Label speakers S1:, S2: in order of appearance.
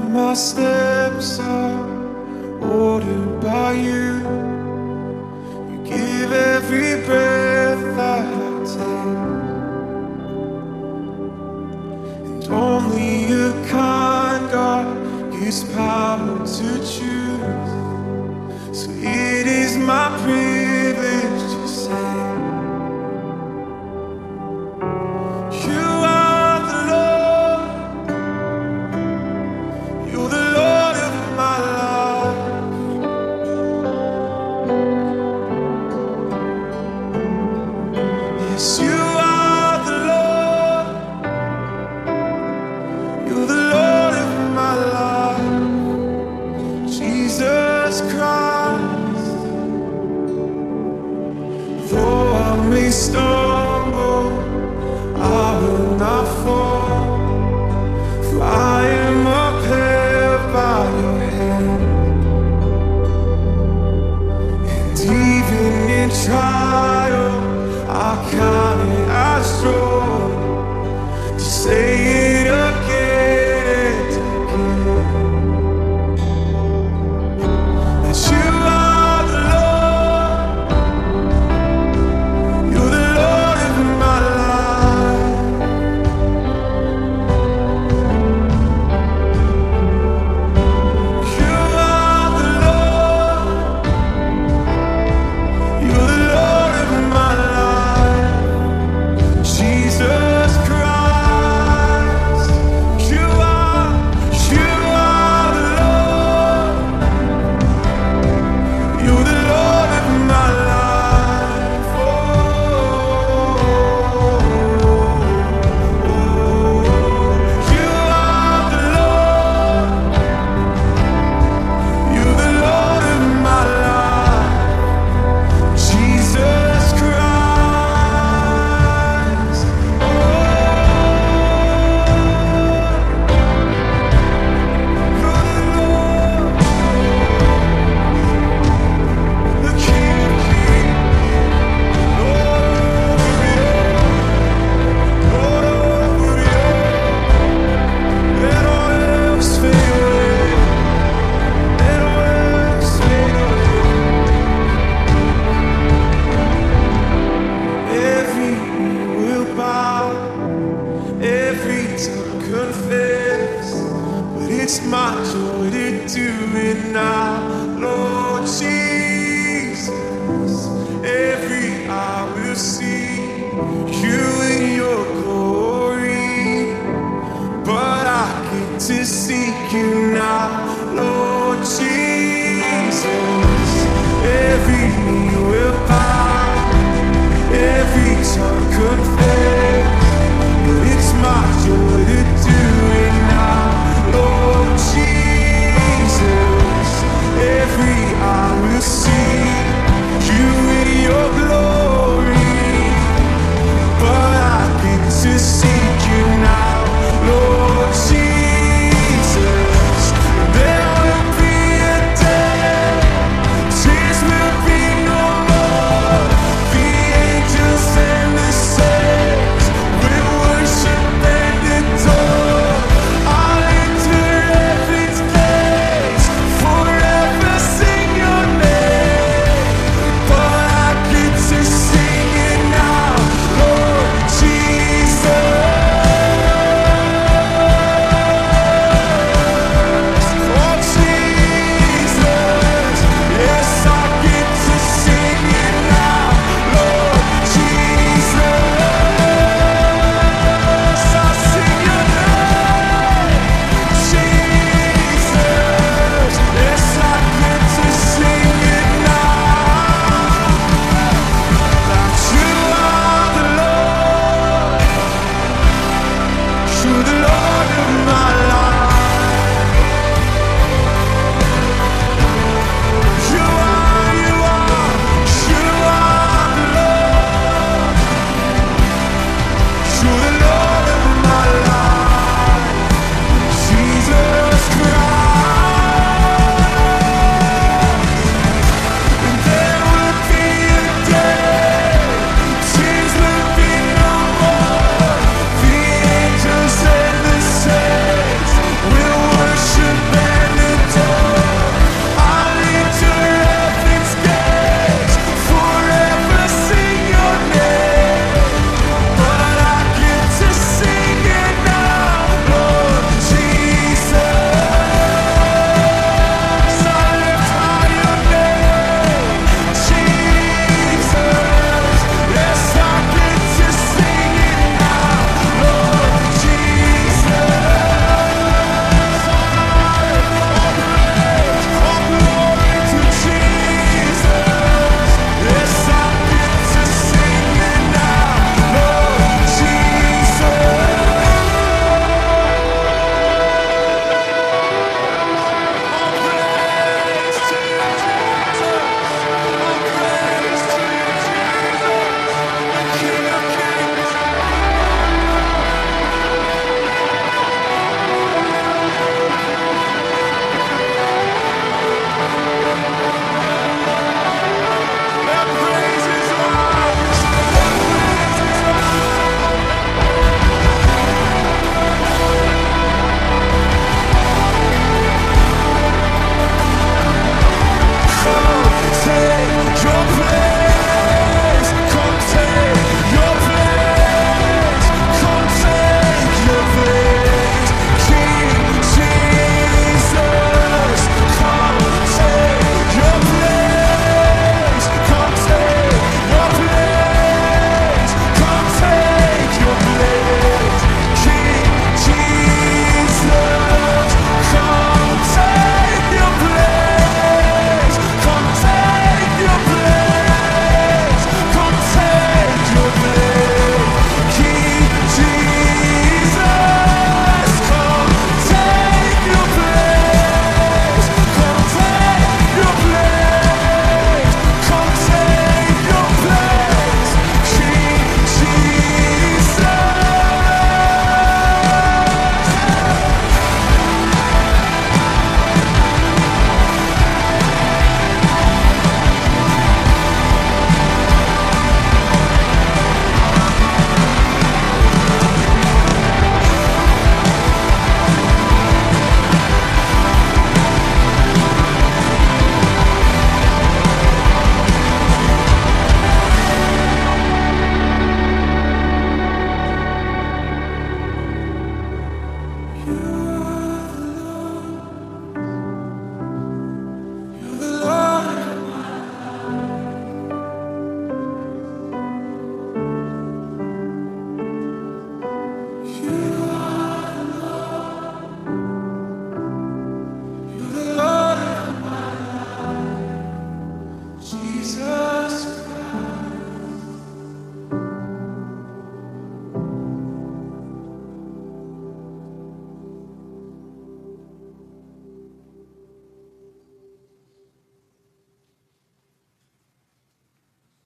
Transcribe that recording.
S1: My steps are ordered by you. You give every breath that I take, and only a kind God gives power to choose. So it is my privilege to say, you are the Lord, you're the Lord of my life. Yes, you are the Lord, you're the Lord of my life. Jesus Christ, though I may stumble, I will not fall, for I am upheld by your hand. And even in trial, I count it as joy to say it again and again, that you are the Lord, you're the Lord of my life. You are the Lord, you're the Lord of my life. Jesus Christ, you are the Lord, you're the Lord of my life. You are the Lord, you're the Lord of my life. Jesus Christ, the King of Kings, Lord over let all else fade away, let all else fade away. Every knee will bow, every tongue confess, but it's my joy to do it now, Lord Jesus. Every eye will see you in your glory, but I get to seek you now, Lord Jesus.